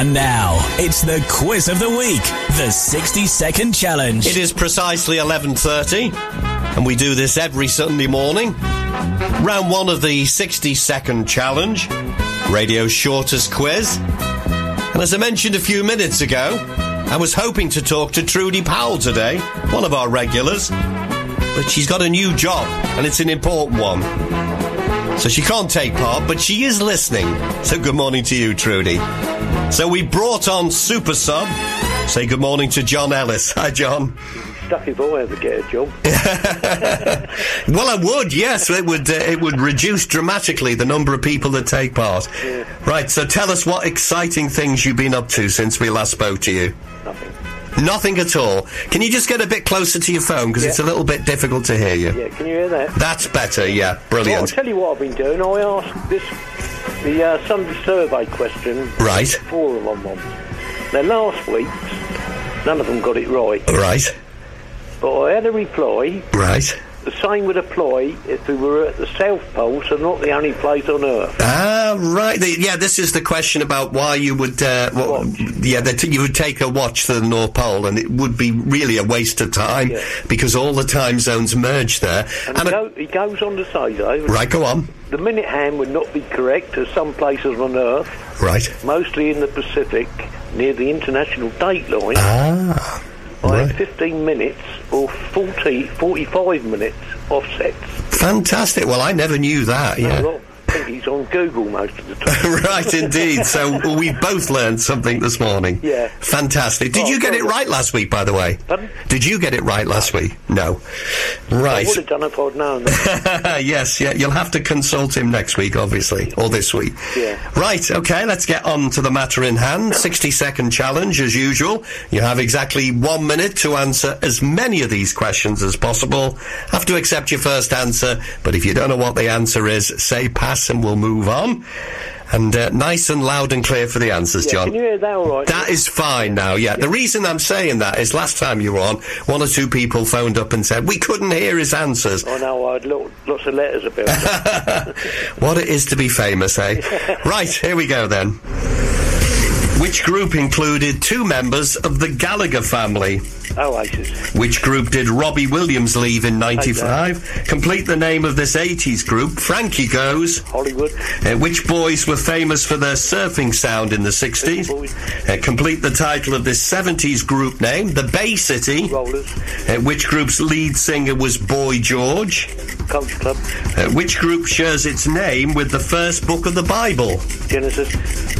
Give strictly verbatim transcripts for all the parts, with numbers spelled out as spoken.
And now, it's the quiz of the week, the sixty second challenge. It is precisely eleven thirty, and we do this every Sunday morning. Round one of the sixty second challenge, radio's shortest quiz. And as I mentioned a few minutes ago, I was hoping to talk to Trudy Powell today, one of our regulars, but she's got a new job, and it's an important one. So she can't take part, but she is listening. So good morning to you, Trudy. So we brought on Super Sub. Say good morning to John Ellis. Hi, John. Stuff if I ever get a job. Well, I would, yes. It would uh, it would reduce dramatically the number of people that take part. Yeah. Right, so tell us what exciting things you've been up to since we last spoke to you. Nothing. Nothing at all. Can you just get a bit closer to your phone, because Yeah. it's a little bit difficult to hear you? Yeah, can you hear that? That's better, yeah. Brilliant. Well, I'll tell you what I've been doing. I asked this, the uh, Sunday survey question. Right. Four of them on. Now, last week, none of them got it right. Right. But I had a reply. Right. The same would apply if we were at the South Pole, so not the only place on Earth. Ah, right. The, yeah, this is the question about why you would, uh, well, yeah, that you would take a watch to the North Pole, and it would be really a waste of time, Yeah. because all the time zones merge there. And, And he, a- go, he goes on to say, though, right, go on. the minute hand would not be correct, as some places on Earth, Right. mostly in the Pacific, near the international date line, Ah. I right. had fifteen minutes or forty, forty-five minutes offsets. Fantastic. Well, I never knew that, yeah. Well, I think he's on Google most of the time. Right, indeed. So we both learned something this morning. Yeah. Fantastic. Did Oh, you get it well, right last week, by the way? Pardon? Did you get it right last week? No. I Right. would have done if I'd known that. Yes, yeah. You'll have to consult him next week, obviously, or this week. Yeah. Right, okay, let's get on to the matter in hand. sixty second challenge, as usual. You have exactly one minute to answer as many of these questions as possible. Have to accept your first answer, but if you don't know what the answer is, say pass and we'll move on. And uh, nice and loud and clear for the answers, Yeah, John. can you hear that all right? That is fine now, yeah. The reason I'm saying that is last time you were on, one or two people phoned up and said, we couldn't hear his answers. I know, I had lo- lots of letters about that. What it is to be famous, eh? Right, here we go then. Which group included two members of the Gallagher family? Oasis. Which group did Robbie Williams leave in ninety-five? Complete the name of this eighties group. Frankie Goes. Hollywood. Uh, which boys were famous for their surfing sound in the sixties? Boys. Uh, complete the title of this seventies group name. The Bay City. Rollers. Uh, which group's lead singer was Boy George? Coach Club. Uh, which group shares its name with the first book of the Bible? Genesis.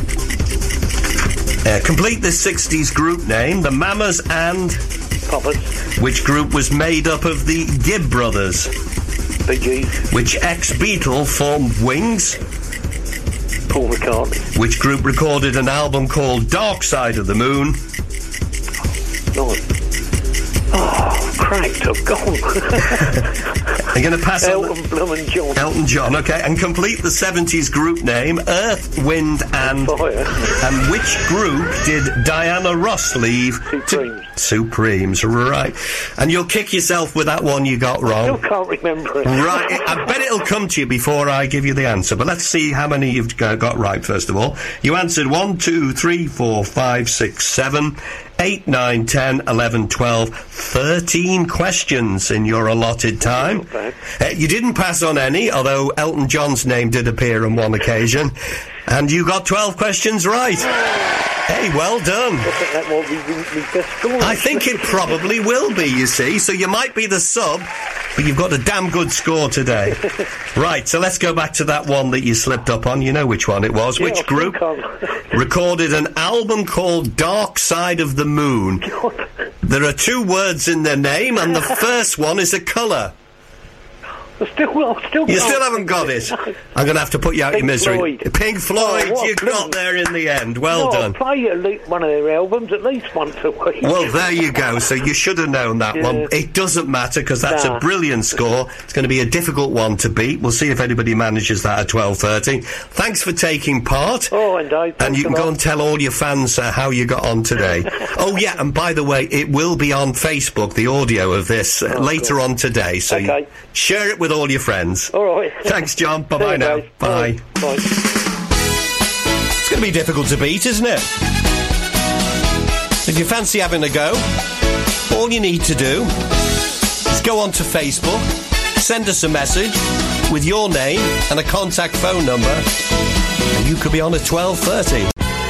Uh, complete this sixties group name. The Mamas and... Poppers. Which group was made up of the Gibb brothers? Bee Gees. Which ex-Beatle formed Wings? Paul McCartney. Which group recorded an album called Dark Side of the Moon? Nice. Oh, cracked. I've gone. I'm going to pass on... Elton Blum John. Elton John, okay. And complete the seventies group name. Earth, Wind and... Fire. And which group did Diana Ross leave? Supremes. To... Supremes, right. And you'll kick yourself with that one you got wrong. Still can't remember it. Right, I bet it'll come to you before I give you the answer, but let's see how many you've uh, got right, first of all. You answered one, two, three, four, five, six, seven, eight, nine, ten, eleven, twelve, thirteen questions in your allotted time. Not bad. Uh, you didn't pass on any, although Elton John's name did appear on one occasion, and you got twelve questions right. Hey, well done. I think that might be my best score. I think it probably will be, you see, so you might be the sub, but you've got a damn good score today. Right, so let's go back to that one that you slipped up on. You know which one it was. Yeah, which I group think recorded an album called Dark Side of the Moon? God. There are two words in their name, and the first one is a colour. I still, I still You can't still haven't think got of it. No. I'm going to have to put you out Pink your misery. Floyd. Pink Floyd, Oh, what you a got brilliant- there in the end. Well no, done. I play at least one of their albums at least once a week. Well, there you go. So you should have known that Yeah. one. It doesn't matter because that's Nah. a brilliant score. It's going to be a difficult one to beat. We'll see if anybody manages that at twelve thirty. Thanks for taking part. Oh, and Dave, And you can go and tell all your fans uh, how you got on today. Oh, yeah, and by the way, it will be on Facebook, the audio of this, uh, Oh, later God. on today. So you Okay. share it with all your friends. All right. Thanks, John. Bye-bye See you, now. Dave. Bye. Bye. It's going to be difficult to beat, isn't it? you fancy having a go, all you need to do is go onto Facebook, send us a message with your name and a contact phone number, and you could be on at twelve thirty.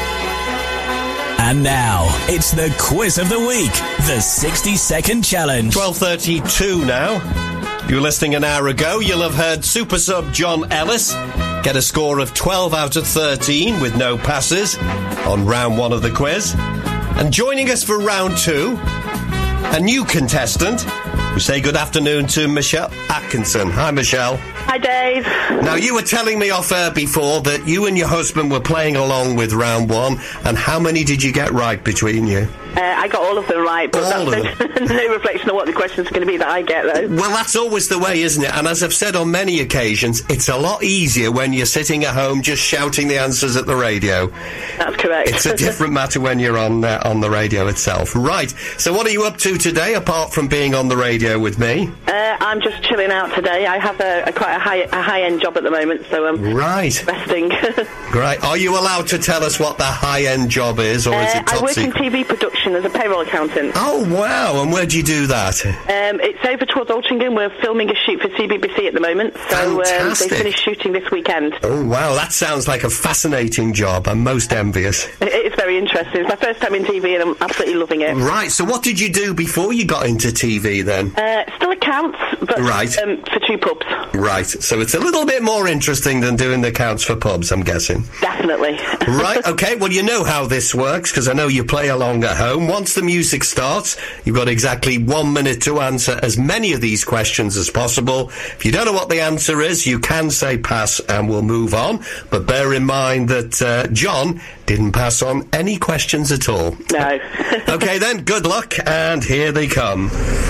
And now, it's the quiz of the week, the sixty second challenge. twelve thirty-two now. If you were listening an hour ago, you'll have heard super sub John Ellis get a score of twelve out of thirteen with no passes on round one of the quiz. And joining us for round two, a new contestant. We say good afternoon to Michelle Atkinson. Hi, Michelle. Hi, Dave. Now, you were telling me off air before that you and your husband were playing along with round one, and how many did you get right between you? Uh, I got all of them right, but all that's no, no reflection of what the questions are going to be that I get, though. Well, that's always the way, isn't it? And as I've said on many occasions, it's a lot easier when you're sitting at home just shouting the answers at the radio. That's correct. It's a different matter when you're on uh, on the radio itself. Right. So what are you up to today, apart from being on the radio with me? Uh, I'm just chilling out today. I have a, a quite a high a high-end job at the moment, so I'm right. resting. Right. Are you allowed to tell us what the high-end job is, or uh, is it top I work secret? in T V production as a payroll accountant. Oh, wow. And where do you do that? Um, it's over towards Altrincham. We're filming a shoot for C B B C at the moment, so um, they finish shooting this weekend. Oh, wow. That sounds like a fascinating job. I'm most envious. It's very interesting. It's my first time in T V, and I'm absolutely loving it. Right. So what did you do before you got into T V, then? Uh, still accounts, but right. um, for two pubs. Right. So it's a little bit more interesting than doing the accounts for pubs, I'm guessing. Definitely. Right. Okay. Well, you know how this works, because I know you play along at home. Once the music starts, you've got exactly one minute to answer as many of these questions as possible. If you don't know what the answer is, you can say pass and we'll move on. But bear in mind that uh, John didn't pass on any questions at all. No. Okay then, good luck, and here they come.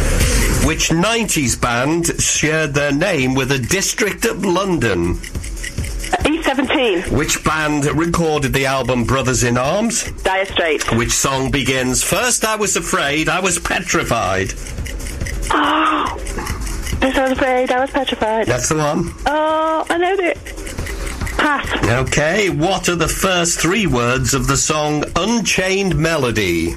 Which nineties band shared their name with a district of London? E seventeen. Which band recorded the album Brothers in Arms? Dire Straits. Which song begins, first I was afraid, I was petrified? Oh, first I was afraid, I was petrified. That's the one. Oh, I know it. Pass. Okay, what are the first three words of the song Unchained Melody?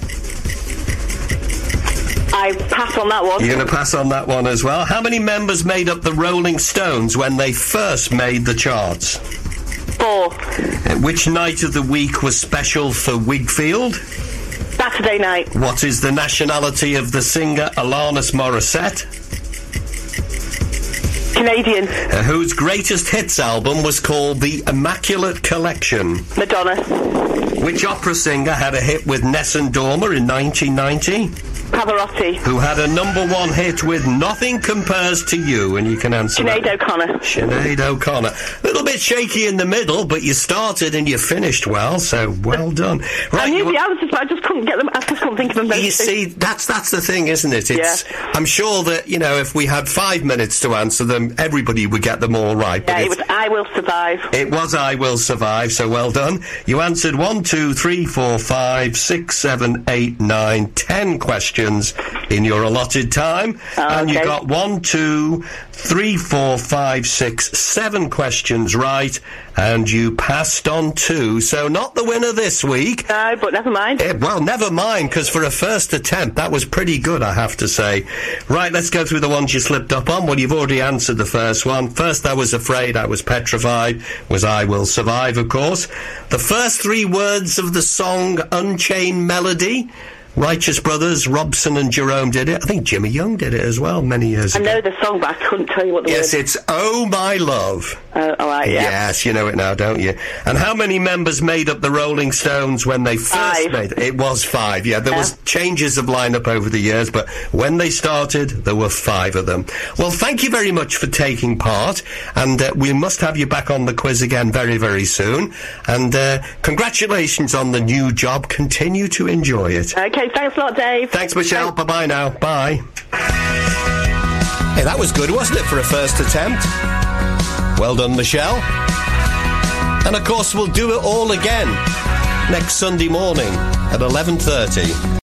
I pass on that one. You're going to pass on that one as well. How many members made up the Rolling Stones when they first made the charts? Four. Uh, which night of the week was special for Wigfield? Saturday night. What is the nationality of the singer Alanis Morissette? Canadian. Uh, whose greatest hits album was called The Immaculate Collection? Madonna. Which opera singer had a hit with Nessun Dorma in nineteen ninety? Pavarotti. Who had a number one hit with Nothing Compares to You? And you can answer Sinead that. O'Connor. Sinead O'Connor. A little bit shaky in the middle, but you started and you finished well, so well done. Right, I knew you, the answers, but I just couldn't get them. I just couldn't think of them. you see, that's that's the thing, isn't it? It's, yeah. I'm sure that, you know, if we had five minutes to answer them, everybody would get them all right. Yeah, but it was I Will Survive. It was I Will Survive, so well done. You answered one, two, three, four, five, six, seven, eight, nine, ten questions in your allotted time. Oh, and you okay. got one, two, three, four, five, six, seven questions right, and you passed on two. So not the winner this week. No, but never mind. Eh, well, never mind, because for a first attempt, that was pretty good, I have to say. Right, let's go through the ones you slipped up on. Well, you've already answered the first one. First, I was afraid, I was petrified, was I Will Survive, of course. The first three words of the song Unchained Melody. Righteous Brothers, Robson and Jerome did it. I think Jimmy Young did it as well many years I ago. know the song, but I couldn't tell you what the Yes, word. it's Oh My Love. Oh, all right, yeah. Yes, you know it now, don't you? And how many members made up the Rolling Stones when they first Five. made it? It was five, yeah. There Yeah. was changes of lineup over the years, but when they started, there were five of them. Well, thank you very much for taking part, and uh, we must have you back on the quiz again very, very soon. And uh, congratulations on the new job. Continue to enjoy it. Okay, thanks a lot, Dave. Thanks, Michelle. Bye-bye now. Bye. Hey, that was good, wasn't it, for a first attempt? Well done, Michelle. And, of course, we'll do it all again next Sunday morning at eleven thirty.